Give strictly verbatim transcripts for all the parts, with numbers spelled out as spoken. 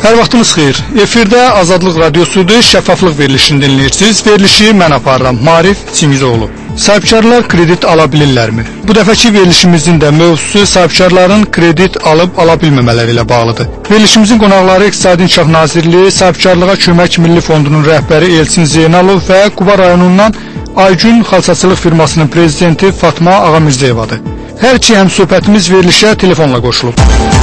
Hər vaxtınız xeyir. Efirdə Azadlıq Radiosudur, şəffaflıq verilişini dinləyirsiniz. Verilişi mən aparıram, Marif Çingizoğlu. Sahibkarlar kredit ala bilirlərmi? Bu dəfəki verilişimizin də mövzusu sahibkarların kredit alıb ala bilməmələri ilə bağlıdır. Verilişimizin qonaqları İqtisadi İnkişaf Nazirliyi, Sahibkarlığa Kömək Milli Fondunun rəhbəri Elçin Zeynalov və Quba rayonundan Aygün Xalçaçılıq firmasının prezidenti Fatma Ağamirzayevadır. Hər iki həmsöhbətimiz verilişə telefonla qoşulub.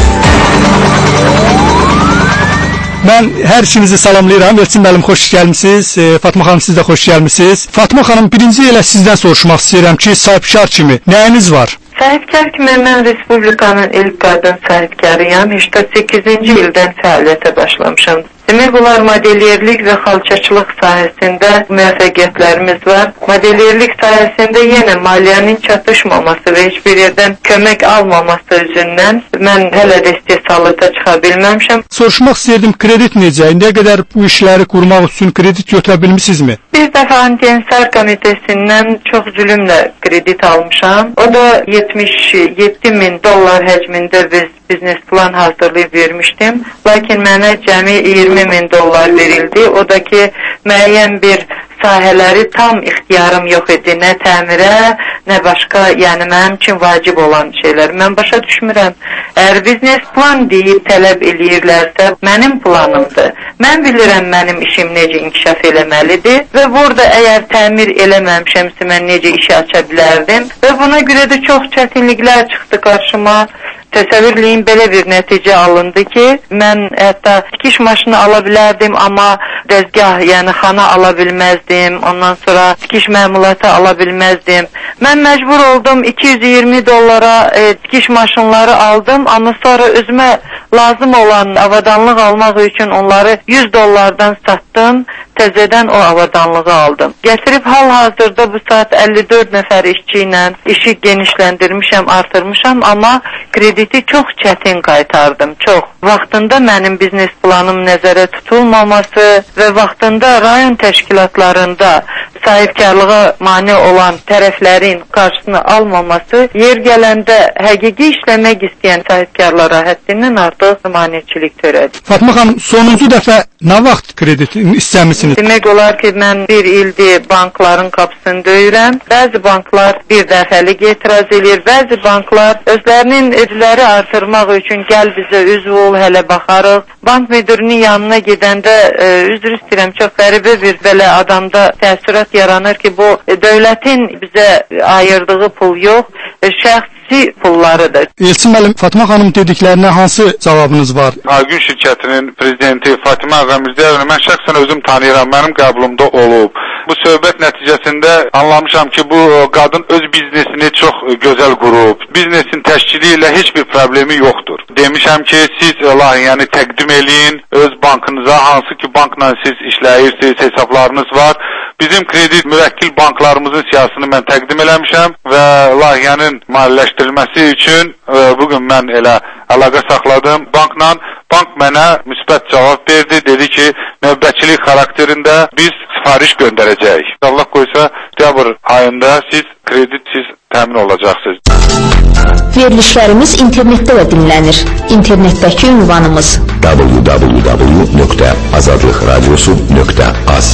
Mən hər ikinizi salamlayıram. Elçin müəllim, xoş gəlmisiniz. E, Fatma xanım, siz də xoş gəlmisiniz. Fatma xanım, birinci elə sizdən soruşmaq istəyirəm ki, sahibkar kimi nəyiniz var? Sahibkar kimi mən Respublikanın ilk qadın sahibkarıyam. səksən səkkizinci ildən fəaliyyətə başlamışam. Demək olar, modeliyerlik və xalçaçılıq sahəsində müvəffəqiyyətlərimiz var. Modeliyerlik sahəsində yenə maliyyənin çatışmaması və heç bir yerdən kömək almaması üzündən mən hələ də istehsalata çıxa bilməmişəm. Soruşmaq istəyirdim, kredit necə? İndiyə qədər bu işləri qurmaq üçün kredit götürə bilmisinizmi? Bir dəfə Anti-İnsar Komitəsindən çox zülümlə kredit almışam. O da yetmiş yeddi min dollar həcmində biz biznes plan hazırlayıb vermişdim. Lakin mənə cəmi iyirmi min dollar verildi. O da ki, müəyyən bir sahələri tam ixtiyarım yox idi. Nə təmirə, nə başqa, yəni mənim üçün vacib olan şeylər. Mən başa düşmürəm. Əgər biznes plan deyib tələb eləyirlərsə, mənim planımdır. Mən bilirəm mənim işim necə inkişaf eləməlidir və burada əgər təmir eləməmişəmsə, mən necə işi aça bilərdim və buna görə də çox çətinliklər çıxdı qarşıma. Təsəvvürləyin, belə bir nəticə alındı ki, mən hətta tikiş maşını ala bilərdim, amma dəzgah, yəni xana ala bilməzdim, ondan sonra tikiş məmulatı ala bilməzdim. Mən məcbur oldum iki yüz iyirmi dollara e, tikiş maşınları aldım, amma sonra özümə lazım olan avadanlıq almaq üçün onları yüz dollardan satdım, təzədən o avadanlığı aldım. Gətirib hal-hazırda bu saat əlli dörd nəfər işçi ilə işi genişləndirmişəm, artırmışam, amma krediti çox çətin qaytardım, çox. Vaxtında mənim biznes planım nəzərə tutulmaması və vaxtında rayon təşkilatlarında sahibkarlığa mane olan tərəflərin qarşısını almaması yer gələndə həqiqi işləmək istəyən sahibkarlara həddindən artıq maneçilik törədi. Fatma xanım, sonuncu dəfə nə vaxt kredit istəmisiniz? Demək olar ki, mən bir ildir bankların qapısını döyürəm. Bəzi banklar bir dəfəlik etiraz edir, bəzi banklar özlərinin ödələri artırmaq üçün gəl bizə üzv ol, hələ baxarıq. Bank müdürünün yanına gedəndə e, üzr istəyirəm, çox qəribə bir belə adamda təəssürat yaranır ki, bu e, dövlətin bizə ayırdığı pul yox, e, şəxsi pullarıdır. Elçin müəllim, Fatma xanım dediklərinə hansı cavabınız var? Aygün şirkətinin prezidenti Fatimə Ağamirzayevəni mən şəxsən özüm tanıyıram, mənim qəbulumda olub. Bu söhbət nəticəsində anlamışam ki, bu qadın öz biznesini çox gözəl qurub. Biznesin təşkili ilə heç bir problemi yoxdur. Demişəm ki, siz layihəni təqdim eləyin öz bankınıza, hansı ki bankla siz işləyirsiniz, hesablarınız var. Bizim kredit müvəkkil banklarımızın siyasını mən təqdim eləmişəm və layihənin maliyyələşdirilməsi üçün e, bugün mən elə əlaqə saxladım bankla. Bank mənə müsbət cavab verdi, dedi ki, növbətçilik xarakterində biz sifariş göndərəcəyik. Allah qoysa, dekabr ayında siz kreditsiz təmin olacaqsınız. Verilişlərimiz internetdə də dinlənir. İnternetdəki ünvanımız w w w nöqtə azadlıq radiosu nöqtə az.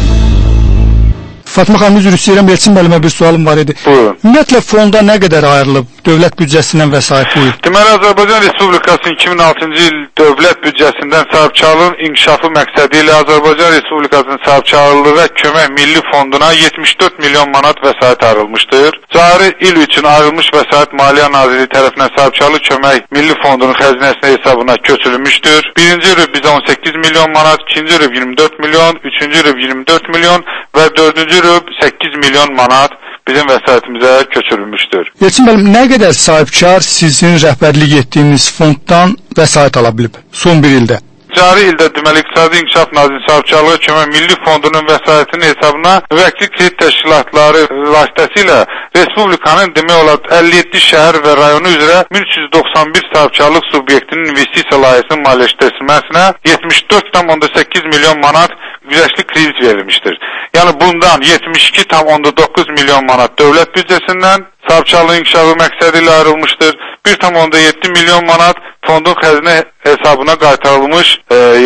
Fatma xanım, üzr istəyirəm, Elçin müəllimə bir sualım var idi. Buyurun. Ümumiyyətlə fonda nə qədər ayrılıb dövlət büdcəsindən vəsait buyur? Deməli, Azərbaycan Respublikasının iki min altıncı il dövlət büdcəsindən sahibkarlığın inkişafı məqsədi ilə Azərbaycan Respublikasının sahibkarlığa kömək milli fonduna yetmiş dörd milyon manat vəsait ayrılmışdır. Cari il üçün ayrılmış vəsait Maliyyə Nazirliyi tərəfindən sahibkarlıq kömək milli fondunun xəzinəsinə hesabına köçürülmüşdür. Birinci rüb bizə on səkkiz milyon manat, ikinci rüb iyirmi dörd milyon, üçüncü rüb iyirmi dörd milyon və dördüncü rüb səkkiz milyon manat bizim vəsaitimizə köçürülmüşdür. Elçin müəllim, nə qədər sahibkar sizin rəhbərlik etdiyiniz fonddan vəsait ala bilib son bir ildə? Cari ildə deməli İqtisadi İnkişaf Nazirliyi Sahibkarlığı Kömək Milli Fondunun vəsaitinin hesabına müvəkkil kredit təşkilatları vasitəsilə Respublikanın demək olar əlli yeddi şəhər və rayonu üzrə min üç yüz doxsan bir sahibkarlıq subyektinin investisiya layihəsinin maliyyələşdirilməsinə yetmiş dörd tam onda səkkiz milyon manat güzəştli kredit verilmişdir. Yəni bundan yetmiş iki tam onda doqquz milyon manat dövlət büdcəsindən sahibkarlığın inkişafı məqsədi ilə ayrılmışdır. bir tam onda yeddi milyon manat fondun xəzinə hesabına qaytarılmış e,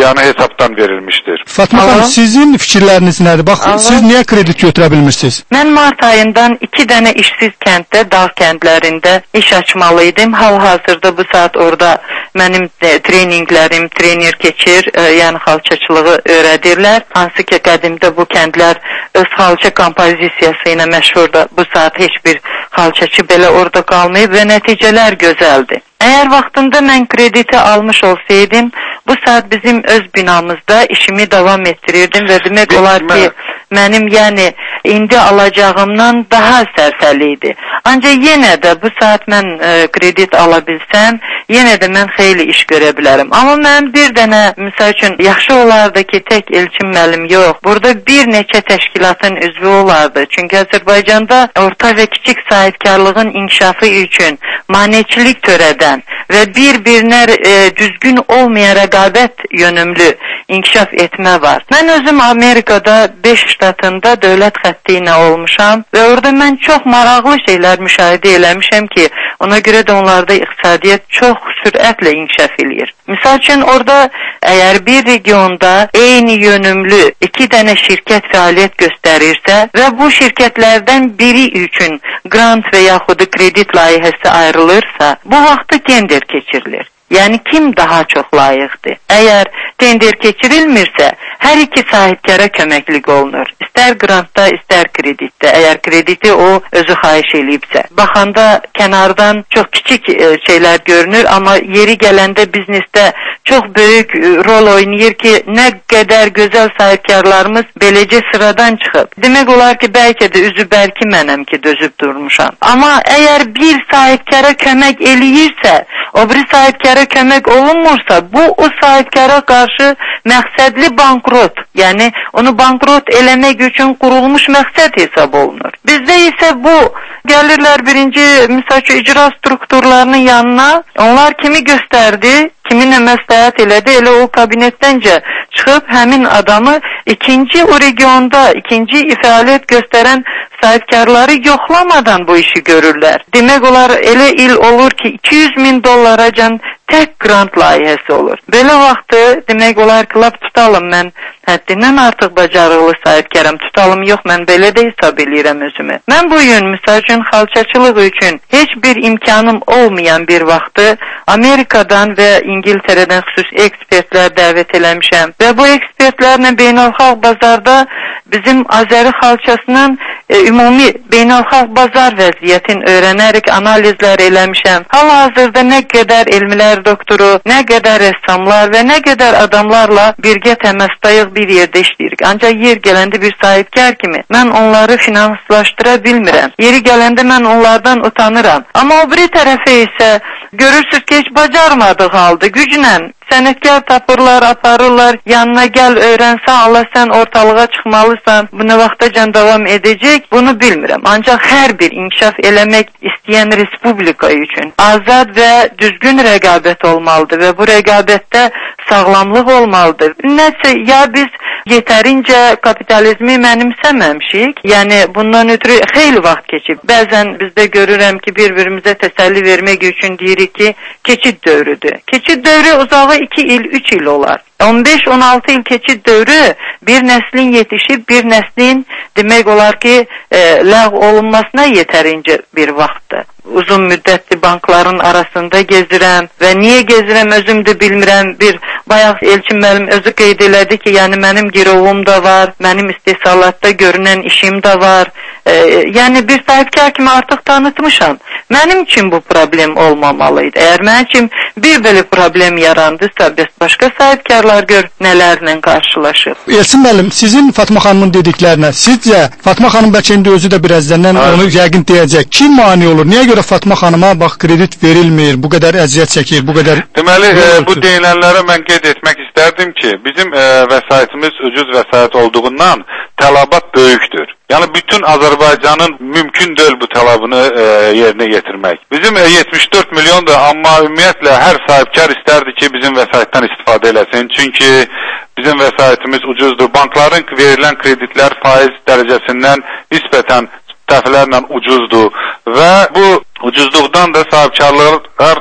yəni hesabdan verilmişdir. Fatma xanım, sizin fikirləriniz nədir? Bax, Allah. Siz niyə kredit götürə bilmirsiniz? Mən mart ayından iki dənə işsiz kənddə, dağ kəndlərində iş açmalıydım. Hal-hazırda bu saat orada mənim e, treninqlərim, trener keçir, e, yəni xalçaçılığı öyrədirlər. Hansı ki, qədimdə bu kəndlər öz xalça kompozisiyası ilə məşhurdur. Bu saat heç bir xalçaçı belə orada qalmayıb və nəticələr gözəldir. Əgər vaxtında mən krediti almış olsaydım, bu saat bizim öz binamızda işimi davam ettirirdim və demək olar ki, mənim yəni indi alacağımdan daha sərsəli idi. Ancaq yenə də bu saat mən e, kredit ala bilsəm, yenə də mən xeyli iş görə bilərəm. Amma mən bir dənə, misal üçün, yaxşı olardı ki, tək Elçin müəllim yox. Burada bir neçə təşkilatın üzvü olardı. Çünki Azərbaycanda orta və kiçik sahibkarlığın inkişafı üçün maneçilik törədən və bir-birinə e, düzgün olmayan rəqabət yönümlü inkişaf etmə var. Mən özüm Amerikada beş ştatında dövlət xətti ilə olmuşam və orada mən çox maraqlı şeylər müşahidə eləmişəm ki, ona görə də onlarda iqtisadiyyat çox sürətlə inkişaf eləyir. Misal üçün, orada əgər bir regionda eyni yönümlü iki dənə şirkət fəaliyyət göstərirsə və bu şirkətlərdən biri üçün grant və yaxud kredit layihəsi ayrılırsa, bu vaxtı tender keçirilir. Yəni kim daha çox layiqdir? Əgər tender keçirilmirsə, hər iki sahibkara köməklik olunur. İstər grantda, istər kreditdə. Əgər krediti o özü xahiş eləyibsə. Baxanda kənardan çox kiçik e, şeylər görünür, amma yeri gələndə biznesdə çox böyük e, rol oynayır ki, nə qədər gözəl sahibkarlarımız beləcə sıradan çıxıb. Demək olar ki, bəlkə də üzü bəlki mənəm ki, dözüb durmuşam. Amma əgər bir sahibkara kömək eləyirsə, o biri sahibkara kömək olunmursa, bu o sahibkara qarşı məqsədli bankrot, yəni onu bankrot eləmək üçün qurulmuş məqsəd hesab olunur. Bizdə isə bu gəlirlər birinci, misal ki, icra strukturlarının yanına, onlar kimi göstərdi, kiminlə məsləhət elədi, elə o kabinetləncə çıxıb həmin adamı ikinci o regionda, ikinci fəaliyyət göstərən sahibkarları yoxlamadan bu işi görürlər. Demək olar, elə il olur ki, iki yüz min dollaracan tək grant layihəsi olur. Belə vaxtı demək olar ki, lap tutalım, mən həddindən artıq bacarıqlı sahibkaram, tutalım yox, mən belə də hesab eləyirəm özümü. Mən bu gün, misal üçün, xalçaçılıq üçün heç bir imkanım olmayan bir vaxtı Amerikadan və İngiltərədən xüsusi ekspertlər dəvət eləmişəm və bu ekspertlərlə beynəlxalq bazarda bizim Azəri xalçasının e, ümumi beynəlxalq bazar vəziyyətini öyrənərək analizlər eləmişəm. Hal-hazırda nə qədər elmlər doktoru, nə qədər rəssamlar və nə qədər adamlarla birgə təmasdayıq bir yerdə işləyirik. Ancaq yer gələndə bir sahibkar kimi mən onları finanslaşdıra bilmirəm. Yeri gələndə mən onlardan utanıram. Amma o biri tərəfə isə görürsünüz ki, heç bacarmadığı halda güclə sənətkar tapırlar, aparırlar, yanına gəl, öyrənsən, Allah sən ortalığa çıxmalısan, bu nə vaxtacan davam edəcək, bunu bilmirəm. Ancaq hər bir inkişaf eləmək istəyən respublika üçün azad və düzgün rəqabət olmalıdır və bu rəqabətdə sağlamlıq olmalıdır. Nəsə, ya biz yetərincə kapitalizmi mənimsəməmişik, yəni bundan ötürü xeyli vaxt keçib. Bəzən bizdə görürəm ki, bir-birimizə təsəlli vermək üçün deyirik ki, keçid dövrüdür. Keçid dövrü uzağı iki il, üç il olar. on beş on altı il keçid dövrü bir nəslin yetişib, bir nəslin demək olar ki, e, ləğv olunmasına yetərincə bir vaxtdır. Uzun müddətli bankların arasında gezirəm və niyə gezirəm özüm də bilmirəm. Bir bayaq Elçin müəllim özü qeyd elədi ki, yəni mənim girovum da var, mənim istehsalatda görünən işim də var. E, yəni bir sahibkar kimi artıq tanıtmışam. Mənim üçün bu problem olmamalıydı. Əgər mənim üçün bir belə problem yarandısa, başqa sahibkarlar gör nələrlə qarşılaşıb. Elçin müəllim, sizin Fatma xanımın dediklərinə, sizcə Fatma xanım bəlkə indi özü də birazdan onu yəqin deyəcək. Kim mane olur? Niyə görə Fatma xanıma bax kredit verilmir, bu qədər əziyyət çəkir, bu qədər... Deməli, e, bu deyilənlərə mən qeyd etmək istərdim ki, bizim e, vəsaitimiz ucuz vəsait olduğundan tələbat böyükdür. Yəni bütün Azərbaycanın mümkün deyil bu tələbini e, yerinə yetirmək. Bizim e, yetmiş dörd milyondur, amma ümumiyyətlə hər sahibkar istərdi ki, bizim vəsaitdən istifadə eləsin. Çünki bizim vəsaitimiz ucuzdur. Bankların verilən kreditlər faiz dərəcəsindən nisbətən dəfələrlə ucuzdur və bu ucuzluqdan da sahibkarlar məqsəd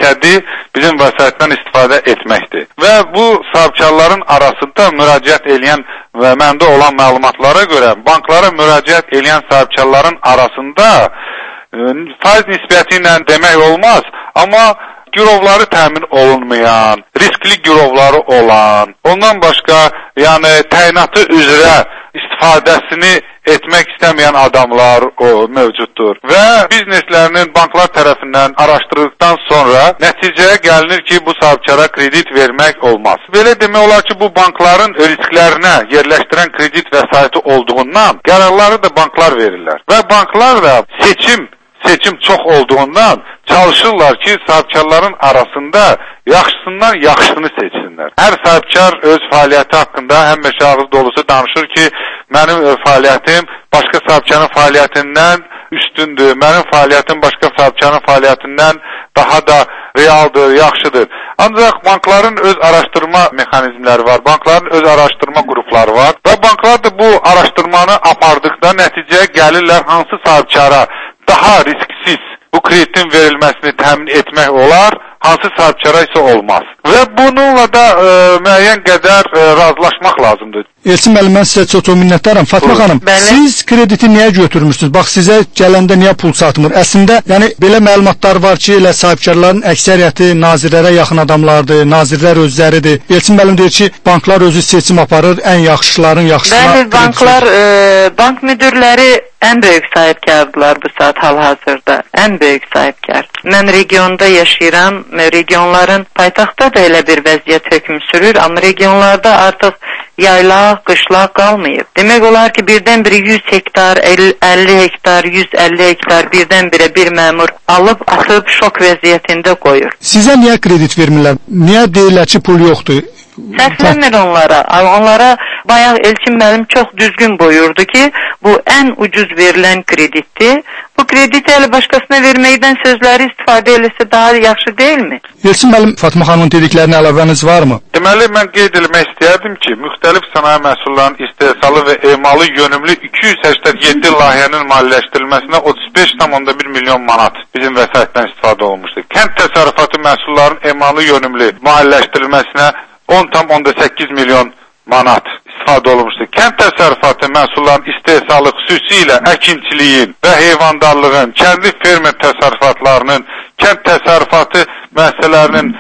məqsədi bizim vəsaitdən istifadə etməkdir. Və bu sahibkarların arasında müraciət edən və məndə olan məlumatlara görə banklara müraciət edən sahibkarların arasında e, faiz nisbəti ilə demək olmaz, amma girovları təmin olunmayan, riskli girovları olan, ondan başqa yəni təyinatı üzrə istifadəsini etmək istəməyən adamlar o mövcuddur. Və bizneslərinin banklar tərəfindən araşdırıldıqdan sonra nəticəyə gəlinir ki, bu sahibkara kredit vermək olmaz. Belə demək olar ki, bu bankların risklərinə yerləşdirən kredit vəsaiti olduğundan qərarları da banklar verirlər. Və banklar da seçim seçim çox olduğundan çalışırlar ki, sahibkarların arasında yaxşısından yaxşısını seçsinlər. Hər sahibkar öz fəaliyyəti haqqında həmişə ağız dolusu danışır ki, mənim fəaliyyətim başqa sahibkarın fəaliyyətindən üstündür, mənim fəaliyyətim başqa sahibkarın fəaliyyətindən daha da realdır, yaxşıdır. Ancaq bankların öz araşdırma mexanizmləri var, bankların öz araşdırma qrupları var və banklar da bu araşdırmanı apardıqda nəticəyə gəlirlər hansı sahibkara daha risksiz bu kreditin verilməsini təmin etmək olar, hansı sahibkara isə olmaz. Və bununla da e, müəyyən qədər e, razılaşmaq lazımdır. Elçin müəllim, mən sizə çox minnətdaram. Fatma xanım, Bəli. siz krediti niyə götürmüşsünüz? Bax, sizə gələndə niyə pul satmır? Əslində, yəni belə məlumatlar var ki, elə sahibkarların əksəriyyəti nazirlərə yaxın adamlardır, nazirlər özləridir. Elçin müəllim deyir ki, banklar özü seçim aparır, ən yaxşıların yaxşısına. Bəli, banklar, e, bank müdürləri ən böyük sahibkardılar bu saat hal-hazırda. Ən böyük sahibkar. Mən regionda yaşayıram. Regionların paytaxtda da elə bir vəziyyət hökm sürür, amma regionlarda artıq yaylaq, qışlaq qalmayıb. Demək olar ki, birdən-birə yüz hektar, əlli hektar, yüz əlli hektar birdən-birə bir məmur alıb, atıb şok vəziyyətində qoyur. Sizə niyə kredit vermirlər? Niyə deyirlər ki, pul yoxdur? Səslənmir onlara. Onlara bayaq Elçin müəllim çox düzgün buyurdu ki, bu ən ucuz verilən kreditdir. Bu krediti elə başqasına verməkdən sözləri istifadə eləsə daha yaxşı deyilmi? Elçin müəllim, Fatma xanımın dediklərinə əlavəniz varmı? Deməli, mən qeyd etmək istəyərdim ki, müxtəlif sənaye məhsullarının istehsalı və emalı yönümlü iki yüz səksən yeddi layihənin maliyyələşdirilməsinə otuz beş tam bir milyon manat bizim vəsaitdən istifadə olmuşdur. Kənd təsərrüfatı məhsullarının emalı yönümlü maliyyələşdirilməsinə on tam səkkiz milyon manat istifadə olunmuşdur. Kənd təsərrüfatı məhsullarının istehsalı xüsusilə əkinçiliyin və heyvandarlığın, kəndi fermer təsərrüfatlarının, kənd təsərrüfatı müəssisələrinin,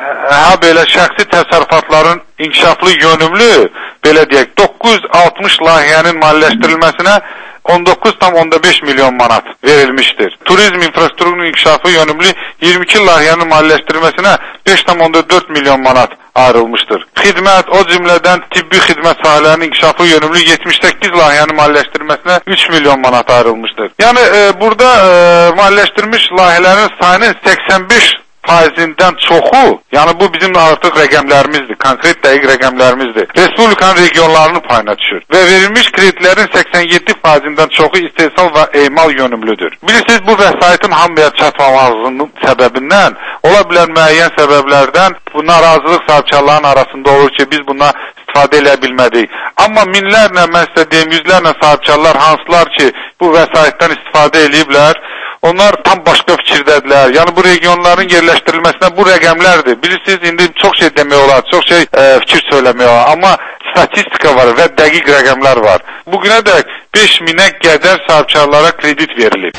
hə belə şəxsi təsərrüfatların inkişaflı yönümlü, belə deyək, doqquz yüz altmış layihənin maliyyələşdirilməsinə on doqquz tam beş milyon manat verilmişdir. Turizm infrastrukturunun inkişafı yönümlü iyirmi iki layihənin maliyyələşdirilməsinə beş tam dörd milyon manat ayrılmışdır. Xidmət, o cümlədən tibbi xidmət sahələrinin inkişafı yönümlü yetmiş səkkiz layihənin maliyyələşdirilməsinə üç milyon manat ayrılmışdır. Yəni e, burada e, maliyyələşdirilmiş layihələrin sayının səksən beş faizindən çoxu, yəni bu bizim artıq rəqəmlərimizdir, konkret dəqiq rəqəmlərimizdir. Respublikanın regionlarının payına düşür və verilmiş kreditlərin səksən yeddi faizindən çoxu istehsal və emal yönümlüdür. Bilirsiniz, bu vəsaitin hamıya çatmamasının səbəbindən, ola bilər müəyyən səbəblərdən bu narazılıq sahibkarların arasında olur ki, biz buna istifadə edə bilmədik. Amma minlərlə, mən sizə deyim, yüzlərlə sahibkarlar hansılar ki, bu vəsaitdən istifadə ediblər, onlar tam başqa fikirdədirlər. Yəni bu regionların yerləşdirilməsinə bu rəqəmlərdir. Bilirsiniz, indi çox şey demək olar, çox şey e, fikir söyləmək olar. Amma statistika var və dəqiq rəqəmlər var. Bugünə dək beş minə qədər sahibkarlara kredit verilib.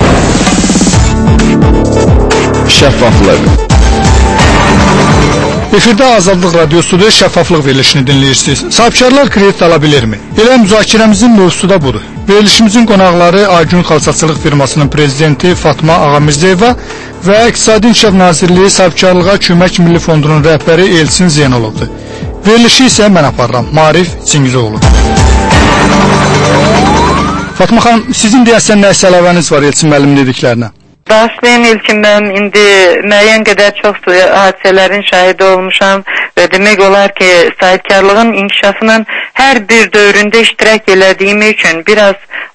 Şəffaflıq. Efirdə Azadlıq Radiosu'da şəffaflıq verilişini dinləyirsiniz. Sahibkarlar kredit ala bilirmi? Elə müzakirəmizin mövzusu da budur. Verilişimizin qonaqları Aygün Xalçaçılıq firmasının prezidenti Fatma Ağamirzəyeva və İqtisadi İnkişaf Nazirliyi Sahibkarlığa Kömək Milli Fondunun rəhbəri Elçin Zeynalovdur. Verilişi isə mən aparıram, Marif Çingizoğlu. Fatma xanım, sizin deyəsən nə əlavəniz var Elçin müəllim dediklərinə? Başlayın Elçin müəllim, indi müəyyən qədər çox hadisələrin şahidi olmuşam və demək olar ki, sahibkarlığın inkişafının hər bir dövründə iştirak elədiyim üçün biraz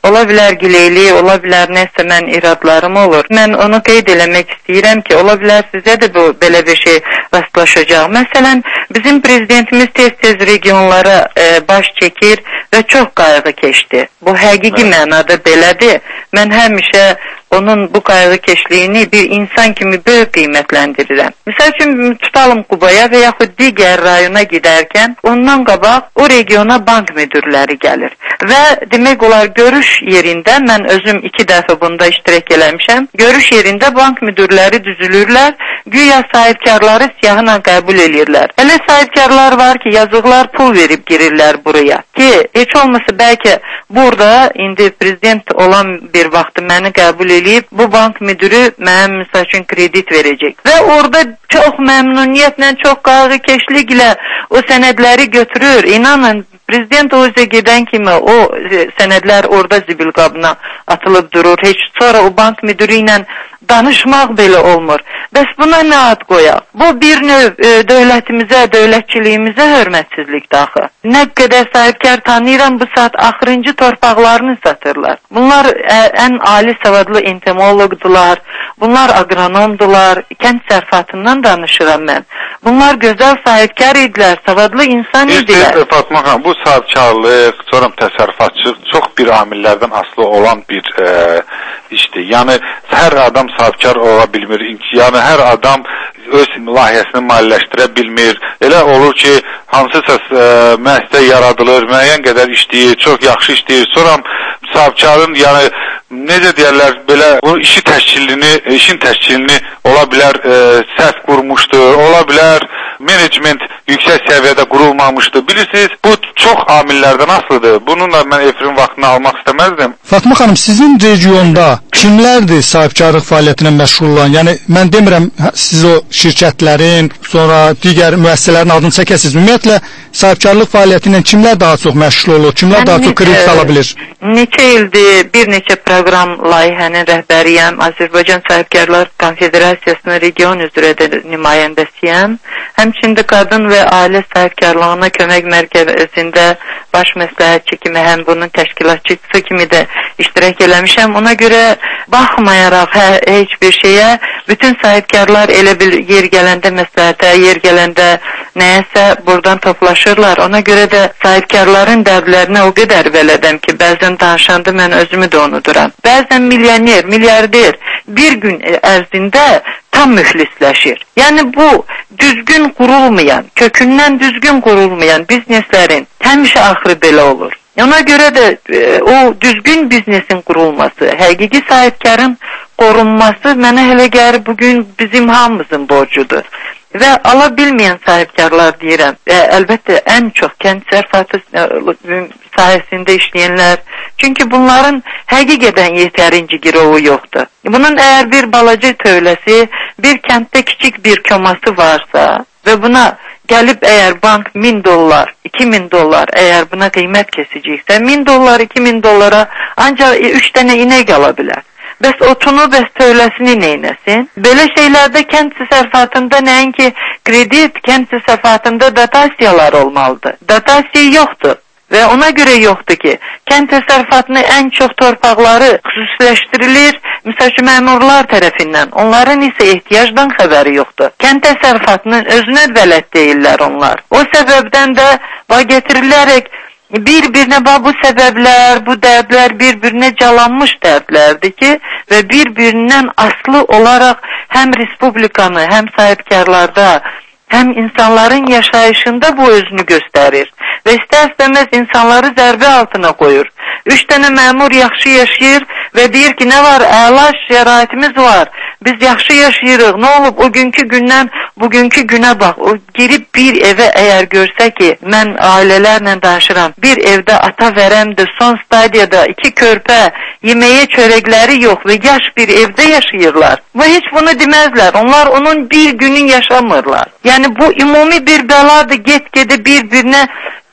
ola bilər gileyli, ola bilər nəsə mən iradlarım olur. Mən onu qeyd eləmək istəyirəm ki, ola bilər sizə də bu belə bir şey rastlaşacaq. Məsələn, bizim prezidentimiz tez-tez regionlara e, baş çəkir və çox qayğı keçdi. Bu həqiqi evet. mənada belədir. Mən həmişə onun bu qayğıkeşliyini bir insan kimi böyük qiymətləndirirəm. Misal üçün tutalım Qubaya və yaxud digər rayona gedərkən ondan qabaq o regiona bank müdürləri gəlir. Və demək olar görüş yerində, mən özüm iki dəfə bunda iştirak eləmişəm, görüş yerində bank müdürləri düzülürlər, güya sahibkarları siyahına qəbul edirlər. Elə sahibkarlar var ki, yazıqlar pul verib girirlər buraya. Ki, heç olmasa bəlkə burada indi prezident olan bir vaxtı məni qəbul eləyib, bu bank müdürü mənim misal üçün kredit verəcək. Və orada çox məmnuniyyətlə, çox qayğıkeşliklə o sənədləri götürür. İnanın, prezident o üzə gedən kimi o sənədlər orada zibil qabına atılıb durur. Heç sonra o bank müdürü ilə danışmaq belə olmur. Bəs buna nə ad qoyaq? Bu bir növ e, dövlətimizə, dövlətçiliyimizə hörmətsizlikdir axı. Nə qədər sahibkar tanıyıram, bu saat axırıncı torpaqlarını satırlar. Bunlar ə, ən ali savadlı entomologdular, bunlar agronomdular, kənd sərfatından danışıram mən. Bunlar gözəl sahibkar idilər, savadlı insan idilər. İşte Fatma xanım, bu sahibkarlıq, sonra təsərrüfatçılıq çox bir amillərdən asılı olan bir e, işdir. Yəni hər adam sahibkar ola bilmir. Yəni hər adam öz layihəsini maliyyələşdirə bilmir. Elə olur ki, hansısa e, müəssisə yaradılır, müəyyən qədər işləyir, çox yaxşı işləyir. Sonra sahibkarın, yəni necə deyərlər, belə o işi təşkilini, işin təşkilini ola bilər e, səhv qurmuşdur, ola bilər menecment yüksək səviyyədə qurulmamışdır. Bilirsiniz, bu çox amillərdən asılıdır. Bununla mən efirin vaxtını almaq istəməzdim. Fatma xanım, sizin regionda kimlərdir sahibkarlıq fəaliyyətinə məşğul olan? Yəni mən demirəm siz o şirkətlərin, sonra digər müəssisələrin adını çəkəsiniz. Ümumiyyətlə sahibkarlıq fəaliyyəti ilə kimlər daha çox məşğul olur? Kimlər yəni, daha çox kredit ala bilir? Neçə ildir bir neçə proqram layihənin rəhbəriyəm. Azərbaycan Sahibkarlar Konfederasiyasının region üzrə də nümayəndəsiyəm. Həmçində qadın və ailə sahibkarlığına kömək mərkəzində baş məsləhətçi kimi, həm bunun təşkilatçısı kimi də iştirak eləmişəm. Ona görə baxmayaraq hə, heç bir şeyə, bütün sahibkarlar elə bir yer gələndə məsləhətə, yer gələndə nəyəsə buradan toplaşırlar. Ona görə də sahibkarların dərdlərinə o qədər vələdəm ki, bəzən danışanda mən özümü də unuduram. Bəzən milyoner, milyarder bir gün ərzində tam müflisləşir. Yəni bu düzgün qurulmayan, kökündən düzgün qurulmayan bizneslərin həmişə axırı belə olur. Ona görə də e, o düzgün biznesin qurulması, həqiqi sahibkarın qorunması mənə elə gəlir bugün bizim hamımızın borcudur. Və ala bilməyən sahibkarlar deyirəm, e, əlbəttə ən çox kənd sərfatı e, sahəsində işləyənlər, çünki bunların həqiqətən yetərinci girovu yoxdur. Bunun əgər bir balaca tövləsi, bir kənddə kiçik bir koması varsa və buna gəlib əgər bank min dollar, iki min dollar əgər buna qiymət kesəcəksə, min dollar, iki min dollara ancaq üç dənə inək ala bilər. Bəs otunu, bəs tövləsini neynəsin? Belə şeylərdə kənd təsərrüfatında nəinki kredit, kənd təsərrüfatında dotasiyalar olmalıdır. Dotasiya yoxdur. Və ona görə yoxdur ki, kənd təsərrüfatının ən çox torpaqları xüsusiləşdirilir, misal ki, məmurlar tərəfindən. Onların isə ehtiyacdan xəbəri yoxdur. Kənd təsərrüfatının özünə vələd deyirlər onlar. O səbəbdən də gətirilərək bir-birinə bu səbəblər, bu dərdlər bir-birinə calanmış dərdlərdir ki, və bir-birindən aslı olaraq həm respublikanı, həm sahibkarlarda, həm insanların yaşayışında bu özünü göstərir və istər-istəməz insanları zərbə altına qoyur. Üç dənə məmur yaxşı yaşayır və deyir ki, nə var, əla şəraitimiz var, biz yaxşı yaşayırıq, nə olub, o günkü gündən bugünkü günə bax, o girib bir evə əgər görsə ki, mən ailələrlə danışıram, bir evdə ata vərəmdir, son stadiyada iki körpə, yeməyə çörəkləri yox və yaş bir evdə yaşayırlar. Və heç bunu deməzlər, onlar onun bir günün yaşamırlar. Yəni bu ümumi bir bəladır, get-gedə bir-birinə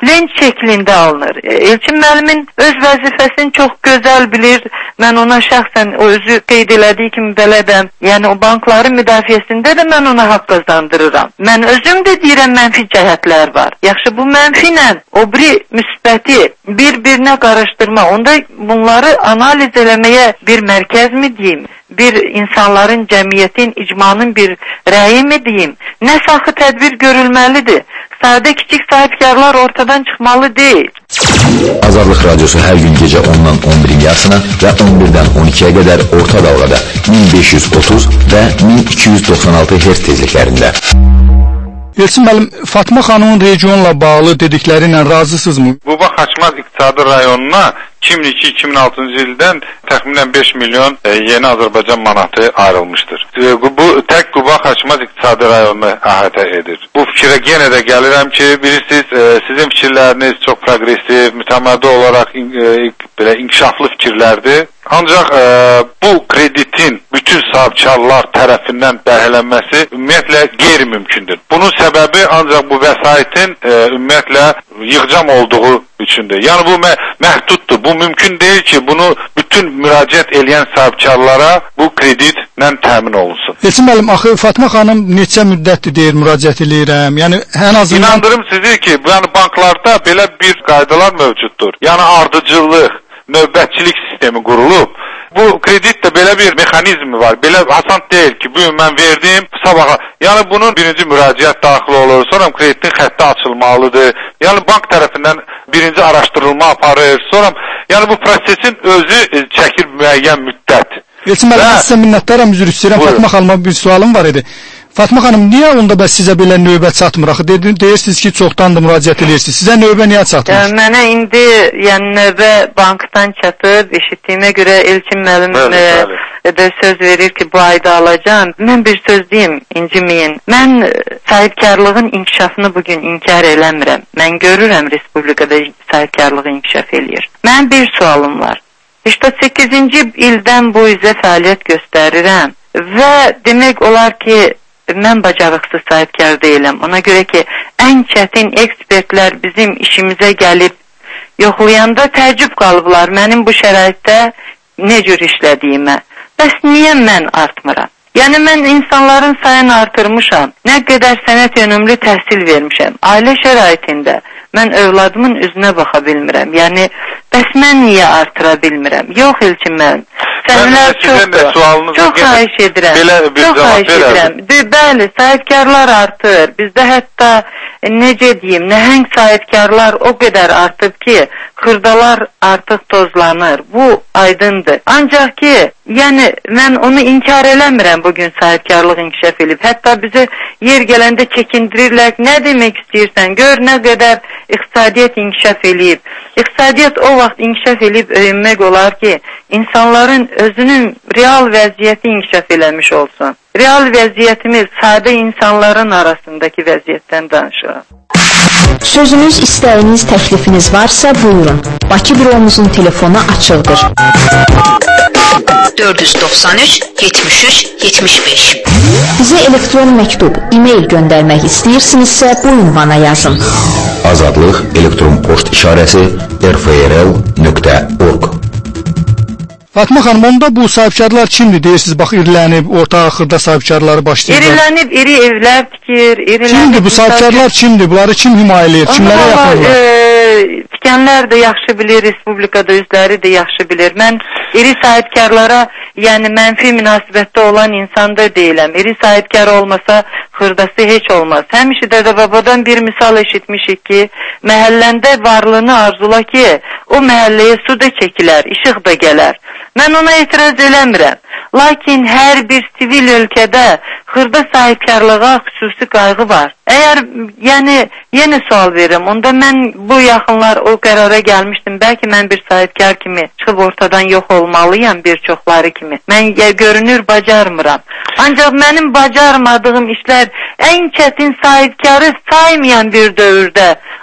lent şəklində alınır. Elçin müəllimin öz vəzifəsini çox gözəl bilir. Mən ona şəxsən o özü qeyd elədiyi kimi belədəm. Yəni o bankların müdafiəsində də mən ona haqq qazandırıram. Mən özüm də deyirəm mənfi cəhətlər var. Yaxşı, bu mənfi ilə o biri müsbəti bir-birinə qarışdırma, onda bunları analiz eləməyə bir mərkəz mi deyim? Bir insanların, cəmiyyətin, icmanın bir rəyi mi deyim? Nə saxı tədbir görülməlidir? Sadə kiçik sahibkarlar ortadan çıxmalı deyil. Azadlıq Radyosu hər gün gecə ondan on birin yarısına və on birdən on ikiyə qədər orta dalğada min beş yüz otuz və min iki yüz doxsan altı hertz tezliklərində. Elçin müəllim, Fatma xanımın regionla bağlı dedikləri ilə razısınızmı? Quba Xaçmaz iqtisadi rayonuna iki min iki iki min altıncı ildən təxminən beş milyon e, yeni Azərbaycan manatı ayrılmışdır. E, bu tək Quba Xaçmaz iqtisadi rayonunu əhatə edir. Bu fikrə yenə də gəlirəm ki, bilirsiniz, e, sizin fikirləriniz çox progresiv, mütəmadi olaraq in, e, belə inkişaflı fikirlərdir. Ancaq e, bu kreditin bütün sahibkarlar tərəfindən bəhrələnməsi ümumiyyətlə qeyri-mümkündür. Bunun səbəbi ancaq bu vəsaitin e, ümumiyyətlə yığcam olduğu üçündür. Yəni bu mə məhduddur. Bu mümkün deyil ki, bunu bütün müraciət edən sahibkarlara bu kreditlə təmin olunsun. Elçin müəllim, axı Fatma xanım neçə müddətdir deyir müraciət eləyirəm. Yəni ən azından İnandırım sizi ki, yəni banklarda belə bir qaydalar mövcuddur. Yəni ardıcıllıq, növbətçilik sistemi qurulub. Bu kreditdə belə bir mexanizmi var. Belə asan deyil ki, bugün mən verdim, sabaha. Yəni bunun birinci müraciət daxil olur, sonra kreditin xətti açılmalıdır. Yəni bank tərəfindən birinci araşdırılma aparır. Sonra yəni bu prosesin özü çəkir müəyyən müddət. Elçin müəllim, sizə minnətdaram, üzr istəyirəm. Fatma xanıma bir sualım var idi. Fatma xanım, niyə onda bəs sizə belə növbə çatmır? Axı deyirsiniz ki, çoxdandır müraciət edirsiniz. Sizə növbə niyə çatmır? E, mənə indi yəni növbə bankdan çatıb, eşitdiyimə görə Elçin müəllim də söz verir ki, bu ayda alacağım. Mən bir söz deyim, inciməyin. Mən sahibkarlığın inkişafını bugün inkar eləmirəm. Mən görürəm Respublikada sahibkarlığı inkişaf eləyir. Mən bir sualım var. İşte səkkizinci ildən bu üzə fəaliyyət göstərirəm və demək olar ki, mən bacarıqsız sahibkar deyiləm. Ona görə ki, ən çətin ekspertlər bizim işimizə gəlib yoxlayanda təəccüb qalıblar mənim bu şəraitdə nə cür işlədiyimə. Bəs niyə mən artmıram? Yəni mən insanların sayını artırmışam. Nə qədər sənət yönümlü təhsil vermişəm. Ailə şəraitində mən övladımın üzünə baxa bilmirəm. Yəni bəs mən niyə artıra bilmirəm? Yox Elçin müəllim. Sənlər çoxdur. Çox xahiş edirəm. Çox xahiş edirəm. Bəli, sahibkarlar artır. Bizdə hətta necə deyim, nəhəng sahibkarlar o qədər artıb ki, xırdalar artıq tozlanır. Bu aydındır. Ancaq ki, yəni mən onu inkar eləmirəm bugün sahibkarlıq inkişaf edib. Hətta bizi yer gələndə çəkindirirlər. Nə demək istəyirsən? Gör nə qədər iqtisadiyyat inkişaf edib. İqtisadiyyat o vaxt inkişaf edib öyünmək olar ki, insanların özünün real vəziyyəti inkişaf eləmiş olsun. Real vəziyyətimiz sadə insanların arasındakı vəziyyətdən danışırıq. Sözünüz, istəyiniz, təklifiniz varsa buyurun. Bakı büromuzun telefonu açıqdır. dörd yüz doxsan üç yetmiş üç yetmiş beş. Bizə elektron məktub, e-mail göndərmək istəyirsinizsə buyurun bana yazın. Azadlıq elektron poçt işarəsi r f r l nöqtə org. Fatma xanım, onda bu sahibkarlar kimdir deyirsiniz? Bax, irilənib, orta axırda sahibkarları başlayırlar. İrilənib, iri evlər tikir. Kimdir bu sahibkarlar, kimdir? Bunları kim himayə edir? Kimlərə yaxınlar? E, tikənlər də yaxşı bilir, Respublikada özləri də yaxşı bilir. Mən iri sahibkarlara, yəni mənfi münasibətdə olan insan da deyiləm. İri sahibkar olmasa xırdası heç olmaz. Həmişə də babadan bir misal eşitmişik ki, məhəlləndə varlığını arzula ki, o məhəlləyə su da çəkilər, işıq da gələr. Mən ona etiraz eləmirəm. Lakin hər bir sivil ölkədə xırda sahibkarlığa xüsusi qayğı var. Əgər, yəni, yenə sual verirəm, onda mən bu yaxınlar o qərara gəlmişdim. Bəlkə mən bir sahibkar kimi çıxıb ortadan yox olmalıyam bir çoxları kimi. Mən ya, görünür bacarmıram. Ancaq mənim bacarmadığım işlər ən çətin sahibkarı saymayan bir dövrdə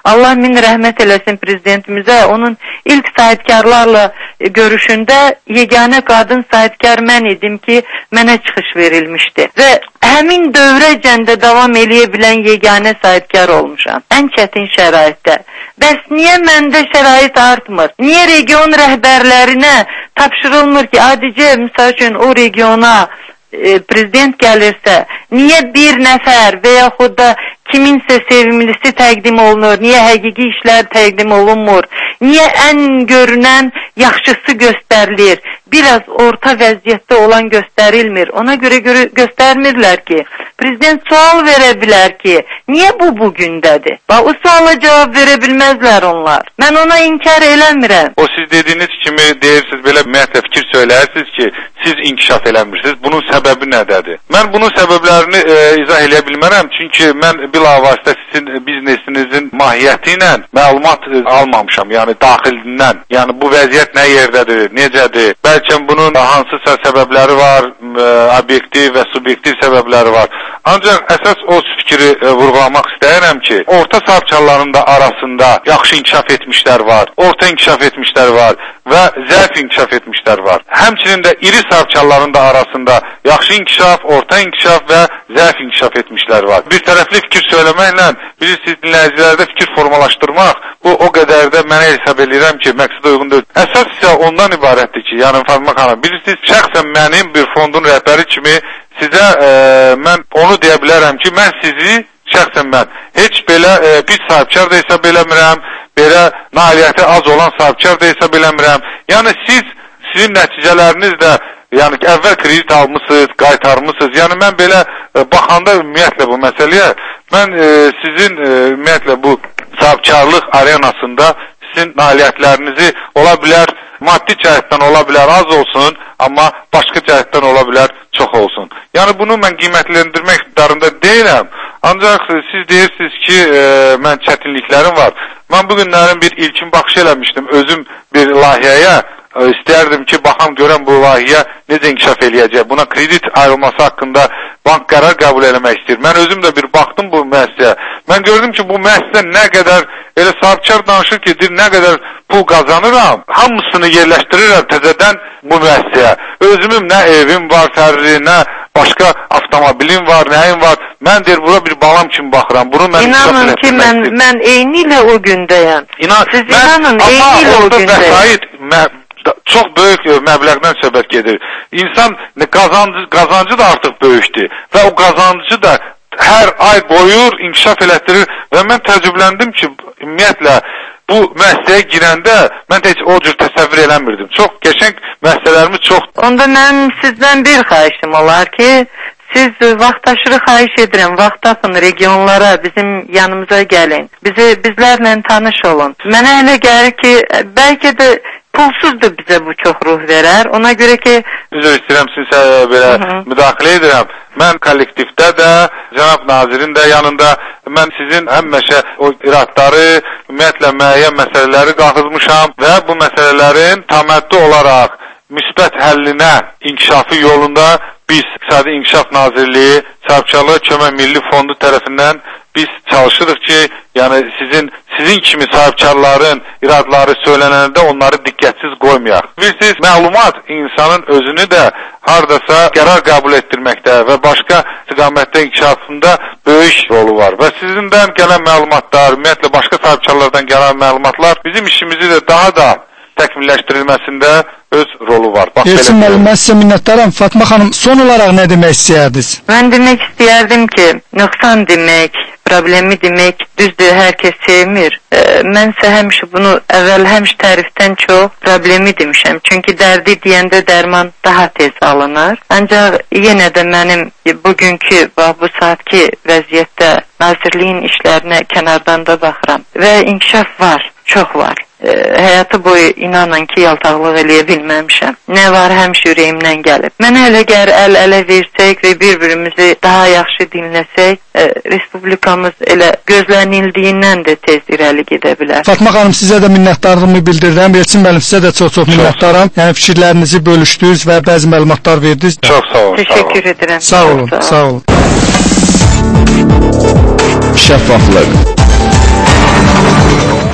Allah min rəhmət eləsin prezidentimizə. Onun ilk sahibkarlarla görüşündə yeganə qadın sahibkar mən idim ki, mənə çıxış verilmişdi. Və həmin dövrəcən də davam eləyə bilən yeganə sahibkar olmuşam. Ən çətin şəraitdə. Bəs niyə məndə şərait artmır? Niyə region rəhbərlərinə tapşırılmır ki, adicə, misal üçün o regiona e, prezident gəlirsə, niyə bir nəfər və yaxud da kiminsə sevimlisi təqdim olunur, niyə həqiqi işlər təqdim olunmur, niyə ən görünən yaxşısı göstərilir, biraz orta vəziyyətdə olan göstərilmir, ona görə, görə göstərmirlər ki, prezident sual verə bilər ki, niyə bu bugündədir? Bax, o suala cavab verə bilməzlər onlar. Mən ona inkar eləmirəm. O siz dediyiniz kimi deyirsiniz, belə ümumiyyətlə fikir söyləyirsiniz ki, siz inkişaf eləmirsiniz, bunun səbəbi nədədir? Mən bunun səbəblərini e, izah eləyə bilmərəm, çünki mən bilavasitə sizin biznesinizin mahiyyəti ilə məlumat almamışam, yəni daxilindən. Yəni bu vəziyyət nə yerdədir, necədir? Bəlkə bunun hansısa səbəbləri var, e, obyektiv və subyektiv səbəbləri var. Ancaq əsas o fikri e, vurğulamaq istəyirəm ki, orta sahibkarların da arasında yaxşı inkişaf etmişlər var, orta inkişaf etmişlər var və zəif inkişaf etmişlər var. Həmçinin də iri sahibkarların da arasında yaxşı inkişaf, orta inkişaf və zəif inkişaf etmişlər var. Bir tərəfli fikir söyləməklə, bilirsiniz, dinləyicilərdə fikir formalaşdırmaq, bu o qədər də mənə hesab edirəm ki, məqsədə uyğun deyil. Əsas isə ondan ibarətdir ki, yəni Fatma xanım, bilirsiniz, şəxsən mənim bir fondun rəhbəri kimi sizə e, mən onu deyə bilərəm ki, mən sizi, şəxsən mən, heç belə e, pis sahibkar da hesab eləmirəm, belə nailiyyəti az olan sahibkar da hesab eləmirəm. Yəni siz, sizin nəticələriniz də, yəni əvvəl kredit almışsınız, qaytarmışsınız. Yəni mən belə e, baxanda ümumiyyətlə bu məsələyə, mən e, sizin e, ümumiyyətlə bu sahibkarlıq arenasında sizin nailiyyətlərinizi ola bilər, maddi cəhətdən ola bilər az olsun, amma başqa cəhətdən ola bilər çox olsun. Yəni bunu mən qiymətləndirmək iqtidarında deyiləm. Ancaq siz deyirsiniz ki, e, mən çətinliklərim var. Mən bu günlərin bir ilkin baxış eləmişdim özüm bir layihəyə. E, istərdim ki, baxam görəm bu layihə necə inkişaf eləyəcək. Buna kredit ayrılması haqqında bank qərar qəbul eləmək istəyir. Mən özüm də bir baxdım bu müəssisəyə. Mən gördüm ki, bu müəssisə nə qədər elə sahibkar danışır ki, deyir, nə qədər pul qazanıram, hamısını yerləşdirirəm təzədən bu müəssisəyə. Özümün nə evim var, fərri, nə başqa avtomobilim var, nəyim var. Mən deyir, bura bir balam kimi baxıram. Bunu mən İnanın ki, mən, mən eyni ilə o gündəyəm. İnan, Siz mən, inanın, eyni ilə o gündəyəm. Vəsait, mə, çox böyük məbləğdən söhbət gedir. İnsan qazancı, qazancı da artıq böyükdür və o qazancı da hər ay qoyur, inkişaf elətdirir və mən təəccübləndim ki, ümumiyyətlə bu müəssisəyə girəndə mən heç o cür təsəvvür eləmirdim. Çox qəşəng müəssisələrimiz çoxdur. Onda mənim sizdən bir xahişim olar ki, siz vaxtaşırı xahiş edirəm, vaxt tapın regionlara, bizim yanımıza gəlin. Bizi, bizlərlə tanış olun. Mənə elə gəlir ki, bəlkə də pulsuzdur bizə bu çox ruh verər. Ona görə ki... Üzr istəyirəm, sizə belə Hı -hı. müdaxilə edirəm. Mən kollektivdə də, cənab nazirin də yanında, mən sizin həmişə o iradları, ümumiyyətlə müəyyən məsələləri qalxızmışam və bu məsələlərin təməddi olaraq müsbət həllinə, inkişafı yolunda biz İqtisadi İnkişaf Nazirliyi, Sahibkarlığa Kömək Milli Fondu tərəfindən biz çalışırıq ki, yəni sizin sizin kimi sahibkarların iradları söylənəndə onları diqqətsiz qoymayaq. Bilirsiniz, məlumat insanın özünü də hardasa qərar qəbul etdirməkdə və başqa istiqamətdə inkişafında böyük rolu var. Və sizindən gələn məlumatlar, ümumiyyətlə başqa sahibkarlardan gələn məlumatlar bizim işimizi də daha da təkmilləşdirilməsində öz rolu var. Elçin müəllim, mən sizə minnətdaram. Fatma xanım, son olaraq nə demək istəyərdiniz? Mən demək istəyərdim ki, nöqsan demək, problemi demək, düzdür, hər kəs sevmir. E, mənsə həmişə bunu əvvəl həmişə tərifdən çox problemi demişəm. Çünki dərdi deyəndə dərman daha tez alınır. Ancaq yenə də mənim bugünkü, bu saatki vəziyyətdə nazirliyin işlərinə kənardan da baxıram. Və inkişaf var, çox var. E, həyatı boyu inanın ki, yaltaqlıq eləyə bilməmişəm. Nə var həmişə ürəyimdən gəlib. Mənə elə gəlir əl-ələ versək və bir-birimizi daha yaxşı dinləsək, e, Respublikamız elə gözlənildiyindən də tez irəli gedə bilər. Fatma xanım, sizə də minnətdarlığımı bildirirəm. Elçin müəllim, sizə də çox-çox minnətdaram. Yəni fikirlərinizi bölüşdünüz və bəzi məlumatlar verdiniz. Çox sağ olun. Təşəkkür edirəm. Sağ olun, sağ olun. Şəffaflıq.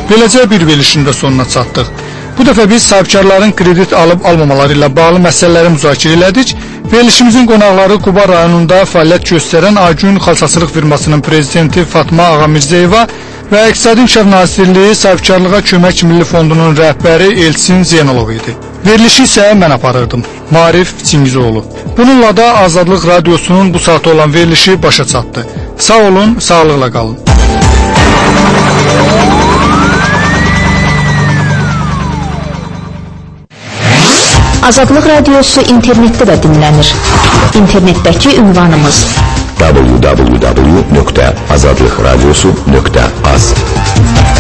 Beləcə bir verilişin də sonuna çatdıq. Bu dəfə biz sahibkarların kredit alıb almamaları ilə bağlı məsələləri müzakirə elədik. Verilişimizin qonaqları Quba rayonunda fəaliyyət göstərən Aygün xalçaçılıq firmasının prezidenti Fatma Ağamirzəyeva və İqtisadi İnkişaf Nazirliyi Sahibkarlığa Kömək Milli Fondunun rəhbəri Elçin Zeynalov idi. Verilişi isə mən aparırdım. Marif Çingizoğlu. Bununla da Azadlıq Radiosunun bu saata olan verilişi başa çatdı. Sağ olun, sağlıqla qalın. Azadlıq Radiosu internetdə də dinlənir. İnternetdəki ünvanımız w w w nöqtə azadlıqradiosu nöqtə az